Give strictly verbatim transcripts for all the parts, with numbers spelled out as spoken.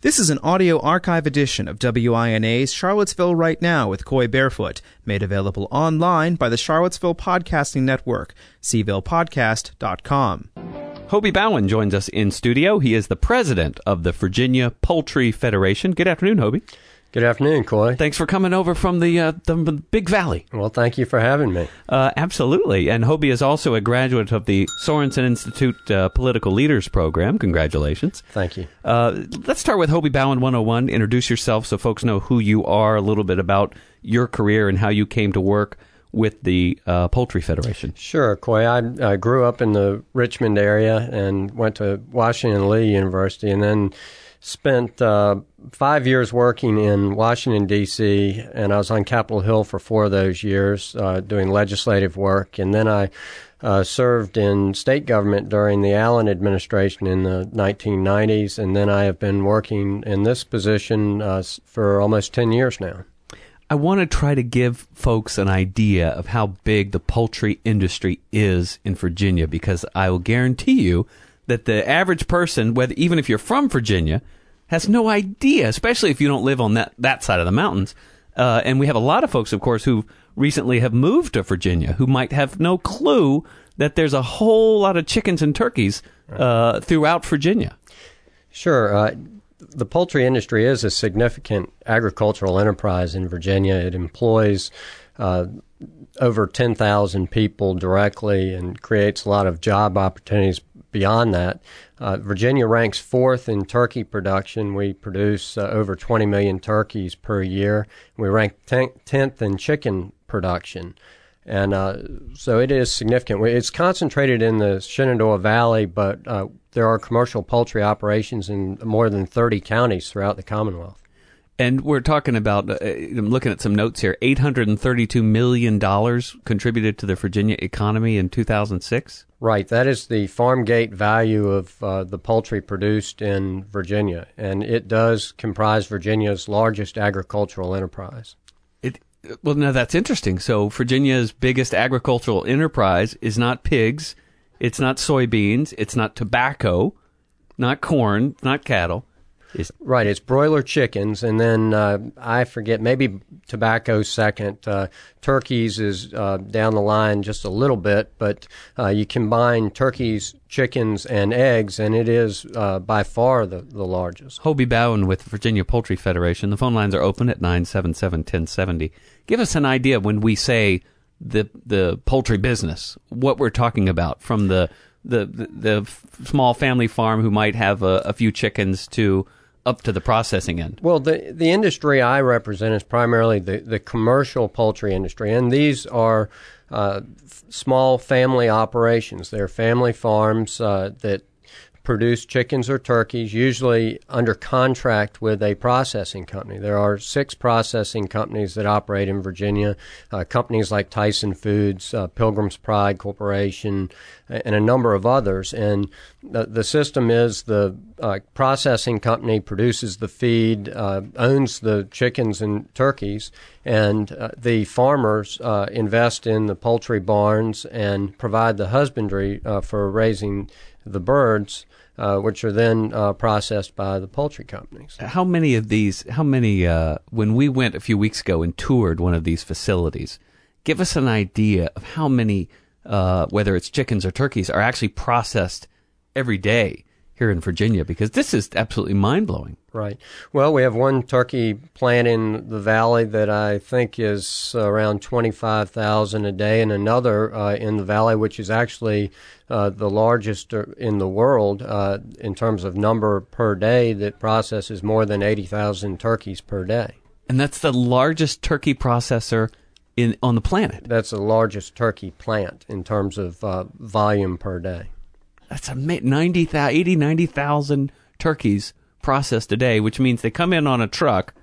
This is an audio archive edition of W I N A's Charlottesville Right Now with Coy Barefoot, made available online by the Charlottesville Podcasting Network, c ville podcast dot com. Hobie Bowen joins us in studio. He is the president of the Virginia Poultry Federation. Good afternoon, Hobie. Good afternoon, Coy. Thanks for coming over from the, uh, the Big Valley. Well, thank you for having me. Uh, absolutely. And Hobie is also a graduate of the Sorensen Institute uh, Political Leaders Program. Congratulations. Thank you. Uh, let's start with Hobie Bowen one oh one. Introduce yourself so folks know who you are, a little bit about your career and how you came to work with the uh, Poultry Federation. Sure, Coy. I uh, grew up in the Richmond area and went to Washington and Lee University, and then spent uh, five years working in Washington, D C, and I was on Capitol Hill for four of those years uh, doing legislative work. And then I uh, served in state government during the Allen administration in the nineteen nineties, and then I have been working in this position uh, for almost ten years now. I want to try to give folks an idea of how big the poultry industry is in Virginia, because I will guarantee you that the average person, whether even if you're from Virginia, has no idea, especially if you don't live on that, that side of the mountains. Uh, and we have a lot of folks, of course, who recently have moved to Virginia who might have no clue that there's a whole lot of chickens and turkeys uh, throughout Virginia. Sure. Uh, the poultry industry is a significant agricultural enterprise in Virginia. It employs uh, over ten thousand people directly and creates a lot of job opportunities. Beyond that, uh, Virginia ranks fourth in turkey production. We produce uh, over twenty million turkeys per year. We rank tenth in chicken production. And uh, so it is significant. It's concentrated in the Shenandoah Valley, but uh, there are commercial poultry operations in more than thirty counties throughout the Commonwealth. And we're talking about, uh, I'm looking at some notes here, eight hundred thirty-two million dollars contributed to the Virginia economy in two thousand six? Right. That is the farm gate value of uh, the poultry produced in Virginia, and it does comprise Virginia's largest agricultural enterprise. It Well, now that's interesting. So Virginia's biggest agricultural enterprise is not pigs, it's not soybeans, it's not tobacco, not corn, not cattle. It's, right, it's broiler chickens, and then uh, I forget, maybe tobacco second. Uh, turkeys is uh, down the line just a little bit, but uh, you combine turkeys, chickens, and eggs, and it is uh, by far the, the largest. Hobie Bowen with Virginia Poultry Federation. The phone lines are open at nine seven seven, one oh seven oh. Give us an idea when we say the the poultry business, what we're talking about, from the the, the, the small family farm who might have a, a few chickens to up to the processing end. Well, the the industry I represent is primarily the, the commercial poultry industry, and these are uh, f- small family operations. They're family farms uh, that produce chickens or turkeys, usually under contract with a processing company. There are six processing companies that operate in Virginia, uh, companies like Tyson Foods, uh, Pilgrim's Pride Corporation, and a number of others. And the, the system is the uh, processing company produces the feed, uh, owns the chickens and turkeys, and uh, the farmers uh, invest in the poultry barns and provide the husbandry uh, for raising the birds, uh, which are then uh, processed by the poultry companies. How many of these, how many, uh, when we went a few weeks ago and toured one of these facilities, give us an idea of how many, uh, whether it's chickens or turkeys, are actually processed every day here in Virginia, because this is absolutely mind-blowing. Right. Well, we have one turkey plant in the valley that I think is around twenty-five thousand a day, and another uh, in the valley, which is actually uh, the largest in the world uh, in terms of number per day, that processes more than eighty thousand turkeys per day. And that's the largest turkey processor in on the planet. That's the largest turkey plant in terms of uh, volume per day. That's amazing. ninety, eighty, ninety thousand turkeys processed a day, which means they come in on a truck,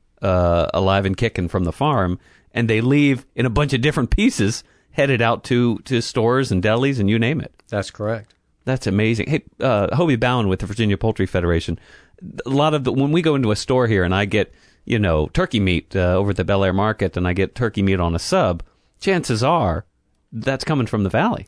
uh, alive and kicking from the farm, and they leave in a bunch of different pieces, headed out to, to stores and delis and you name it. That's correct. That's amazing. Hey, uh, Hobie Bowen with the Virginia Poultry Federation. A lot of the, when we go into a store here and I get, you know, turkey meat uh, over at the Bel Air Market, and I get turkey meat on a sub, chances are that's coming from the valley.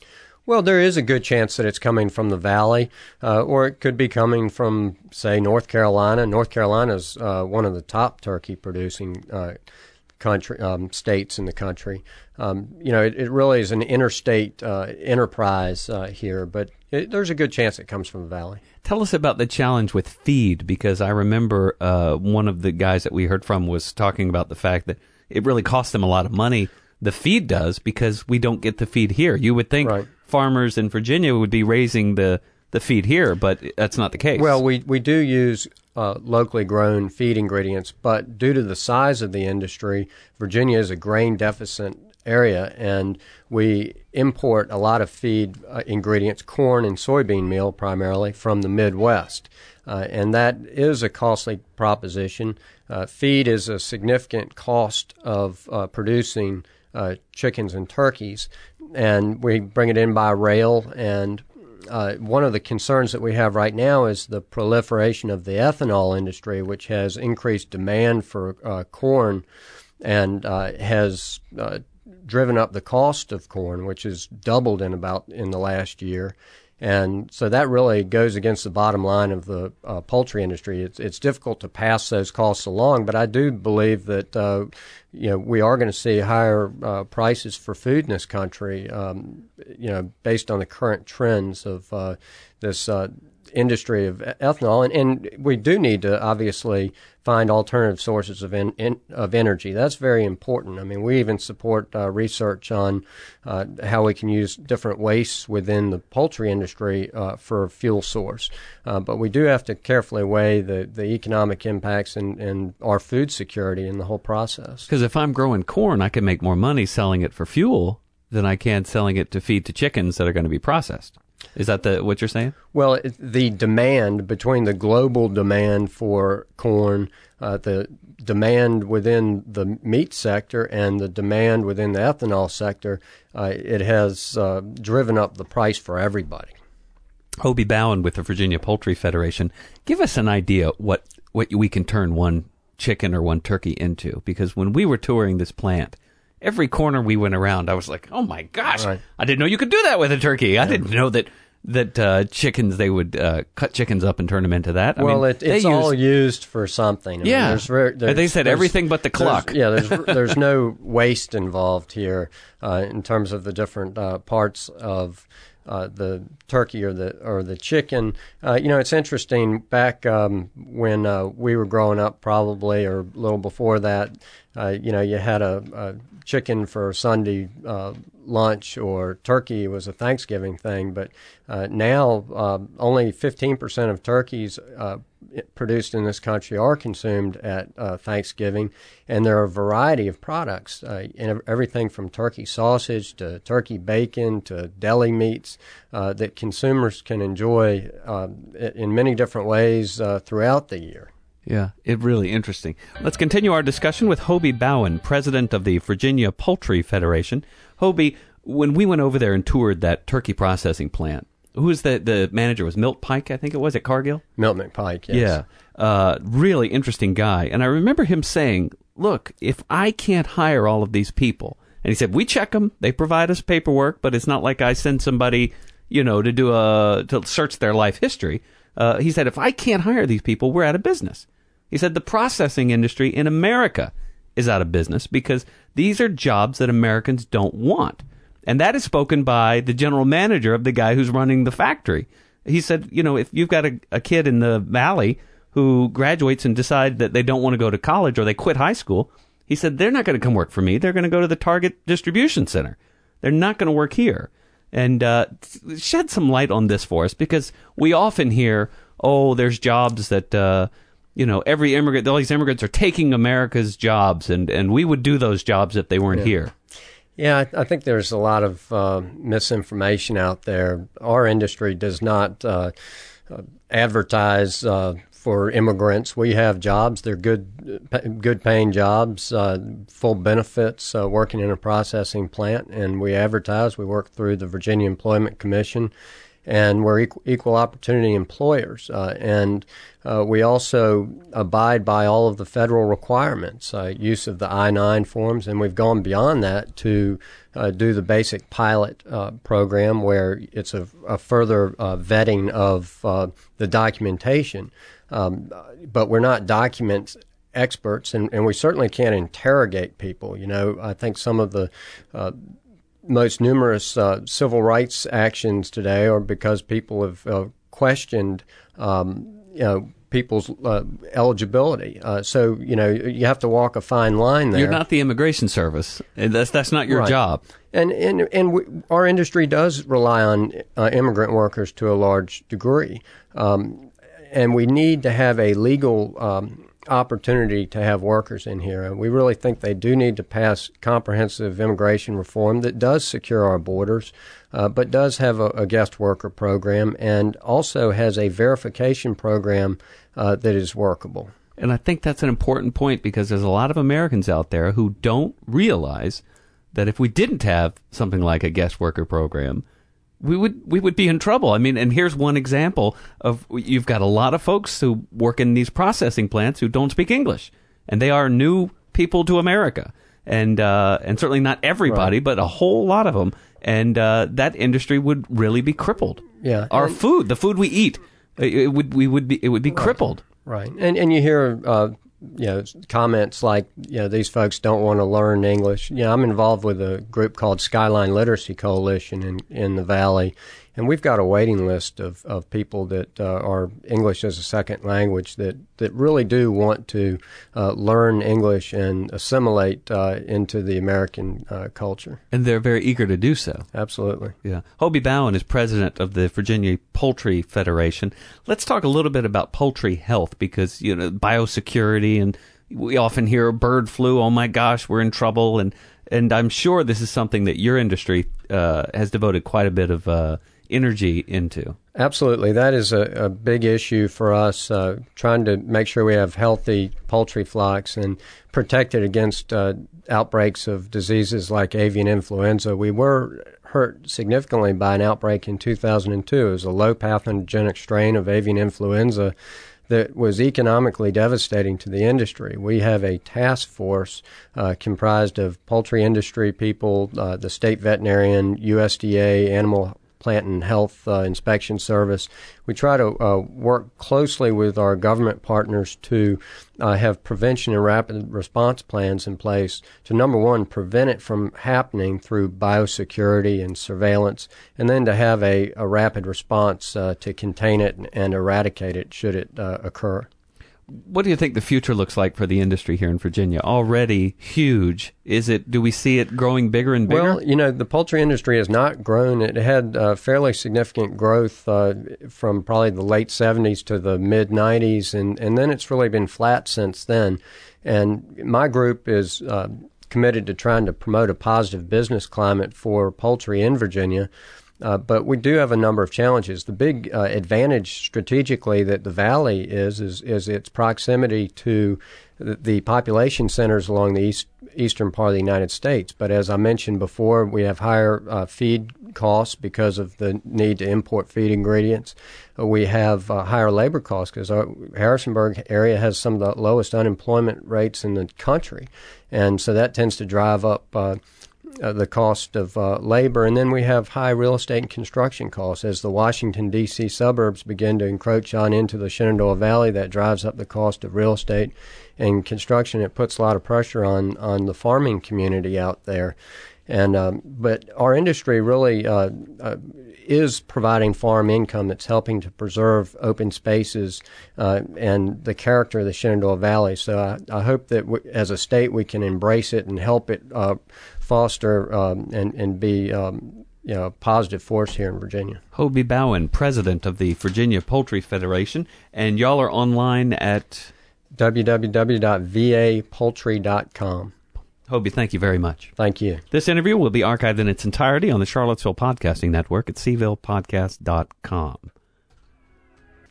Well, there is a good chance that it's coming from the Valley, uh, or it could be coming from, say, North Carolina. North Carolina is uh, one of the top turkey producing uh, country um, states in the country. Um, you know, it, it really is an interstate uh, enterprise uh, here, but it, there's a good chance it comes from the Valley. Tell us about the challenge with feed, because I remember uh, one of the guys that we heard from was talking about the fact that it really costs them a lot of money. The feed does, because we don't get the feed here. You would think right. farmers in Virginia would be raising the, the feed here, but that's not the case. Well, we, we do use uh, locally grown feed ingredients, but due to the size of the industry, Virginia is a grain deficit area, and we import a lot of feed uh, ingredients, corn and soybean meal primarily, from the Midwest. Uh, and that is a costly proposition. Uh, feed is a significant cost of uh, producing uh, chickens and turkeys, and we bring it in by rail. And uh, one of the concerns that we have right now is the proliferation of the ethanol industry, which has increased demand for uh, corn and uh, has uh, driven up the cost of corn, which has doubled in about in the last year. And so that really goes against the bottom line of the uh, poultry industry. It's, it's difficult to pass those costs along, but I do believe that uh, you know we are going to see higher uh, prices for food in this country. Um, you know, based on the current trends of uh, this uh, industry of ethanol, and, and we do need to obviously find alternative sources of in, in, of energy. That's very important. I mean, we even support uh, research on uh, how we can use different wastes within the poultry industry uh, for a fuel source. Uh, but we do have to carefully weigh the, the economic impacts and, and our food security in the whole process. Because if I'm growing corn, I can make more money selling it for fuel than I can selling it to feed to chickens that are going to be processed. Is that the what you're saying? Well, it, the demand between the global demand for corn, uh, the demand within the meat sector, and the demand within the ethanol sector, uh, it has uh, driven up the price for everybody. Hobie Bowen with the Virginia Poultry Federation. Give us an idea what, what we can turn one chicken or one turkey into, because when we were touring this plant, every corner we went around, I was like, oh, my gosh, right. I didn't know you could do that with a turkey. Yeah. I didn't know that that uh, chickens, they would uh, cut chickens up and turn them into that. I well, mean, it, it's all used for something. I yeah. Mean, there's, there's, there's, they said everything but the cluck. There's, yeah, there's, there's no waste involved here uh, in terms of the different uh, parts of Uh, the turkey or the or the chicken. Uh, you know, it's interesting. Back um, when uh, we were growing up, probably or a little before that, uh, you know, you had a, a chicken for Sunday uh, lunch, or turkey was a Thanksgiving thing. But uh, now, uh, only fifteen percent of turkeys uh, produced in this country are consumed at uh, Thanksgiving, and there are a variety of products, uh, and everything from turkey sausage to turkey bacon to deli meats uh, that consumers can enjoy uh, in many different ways uh, throughout the year. Yeah, it really interesting. Let's continue our discussion with Hobie Bowen, president of the Virginia Poultry Federation. Hobie, when we went over there and toured that turkey processing plant, who was the, the manager? Was Milt Pike, I think it was, at Cargill? Milt McPike, yes. Yeah. Uh, really interesting guy. And I remember him saying, look, if I can't hire all of these people, and he said, we check them, they provide us paperwork, but it's not like I send somebody, you know, to do a, to search their life history. Uh, he said, if I can't hire these people, we're out of business. He said the processing industry in America is out of business because these are jobs that Americans don't want. And that is spoken by the general manager of the guy who's running the factory. He said, you know, if you've got a, a kid in the valley who graduates and decide that they don't want to go to college or they quit high school, he said, they're not going to come work for me. They're going to go to the Target distribution center. They're not going to work here. And uh, shed some light on this for us, because we often hear, oh, there's jobs that, uh, you know, every immigrant, all these immigrants are taking America's jobs, and, and we would do those jobs if they weren't yeah. here. Yeah, I, I think there's a lot of uh, misinformation out there. Our industry does not uh, uh, advertise uh, for immigrants. We have jobs. They're good, good paying jobs, uh, full benefits, uh, working in a processing plant, and we advertise. We work through the Virginia Employment Commission, and we're equal, equal opportunity employers. Uh, and uh, we also abide by all of the federal requirements, uh, use of the I nine forms, and we've gone beyond that to uh, do the basic pilot uh, program where it's a, a further uh, vetting of uh, the documentation. Um, but we're not document experts, and, and we certainly can't interrogate people. You know, I think some of the uh, most numerous uh, civil rights actions today are because people have uh, questioned, um, you know, people's uh, eligibility. Uh, so, you know, you have to walk a fine line there. You're not the Immigration Service. That's that's not your right. job. And and and we, our industry does rely on uh, immigrant workers to a large degree, um, and we need to have a legal Um, opportunity to have workers in here. And we really think they do need to pass comprehensive immigration reform that does secure our borders, uh, but does have a, a guest worker program and also has a verification program uh, that is workable. And I think that's an important point because there's a lot of Americans out there who don't realize that if we didn't have something like a guest worker program, we would we would be in trouble. I mean, and here's one example of you've got a lot of folks who work in these processing plants who don't speak English, and they are new people to America, and uh, and certainly not everybody, right. but a whole lot of them, and uh, that industry would really be crippled. Yeah, our and, food, the food we eat, it would we would be it would be right. crippled. Right, and and you hear. Uh, You know, comments like, you know, these folks don't want to learn English. You know, I'm involved with a group called Skyline Literacy Coalition in, in the Valley, and we've got a waiting list of, of people that uh, are English as a second language that, that really do want to uh, learn English and assimilate uh, into the American uh, culture. And they're very eager to do so. Absolutely. Yeah. Hobie Bowen is president of the Virginia Poultry Federation. Let's talk a little bit about poultry health because, you know, biosecurity, and we often hear bird flu, oh my gosh, we're in trouble. And, and I'm sure this is something that your industry uh, has devoted quite a bit of uh, energy into. Absolutely. That is a, a big issue for us, uh, trying to make sure we have healthy poultry flocks and protect it against uh, outbreaks of diseases like avian influenza. We were hurt significantly by an outbreak in two thousand two. It was a low pathogenic strain of avian influenza that was economically devastating to the industry. We have a task force uh, comprised of poultry industry people, uh, the state veterinarian, U S D A, Animal Plant and Health uh, Inspection Service. We try to uh, work closely with our government partners to uh, have prevention and rapid response plans in place to, number one, prevent it from happening through biosecurity and surveillance, and then to have a, a rapid response uh, to contain it and, and eradicate it should it uh, occur. What do you think the future looks like for the industry here in Virginia? Already huge. Is it? Do we see it growing bigger and bigger? Well, you know, the poultry industry has not grown. It had uh, fairly significant growth uh, from probably the late seventies to the mid nineties, and, and then it's really been flat since then. And my group is uh, committed to trying to promote a positive business climate for poultry in Virginia. Uh, but we do have a number of challenges. The big uh, advantage strategically that the Valley is, is is its proximity to the, the population centers along the east, eastern part of the United States. But as I mentioned before, we have higher uh, feed costs because of the need to import feed ingredients. Uh, we have uh, higher labor costs because our Harrisonburg area has some of the lowest unemployment rates in the country. And so that tends to drive up uh, Uh, the cost of uh, labor, and then we have high real estate and construction costs. As the Washington, D C suburbs begin to encroach on into the Shenandoah Valley, that drives up the cost of real estate and construction. It puts a lot of pressure on, on the farming community out there. And um, but our industry really uh, uh, is providing farm income that's helping to preserve open spaces uh, and the character of the Shenandoah Valley. So I, I hope that we, as a state we can embrace it and help it uh, foster um, and, and be um, you know, a positive force here in Virginia. Hobie Bowen, president of the Virginia Poultry Federation, and y'all are online at w w w dot v a poultry dot com. Hobie, thank you very much. Thank you. This interview will be archived in its entirety on the Charlottesville Podcasting Network at c ville podcast dot com.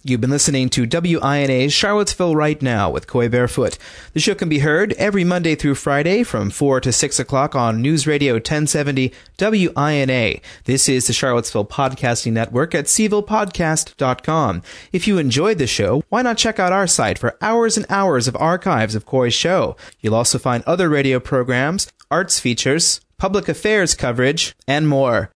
You've been listening to W I N A's Charlottesville Right Now with Coy Barefoot. The show can be heard every Monday through Friday from four to six o'clock on News Radio ten seventy W I N A. This is the Charlottesville Podcasting Network at c ville podcast dot com. If you enjoyed the show, why not check out our site for hours and hours of archives of Coy's show? You'll also find other radio programs, arts features, public affairs coverage, and more.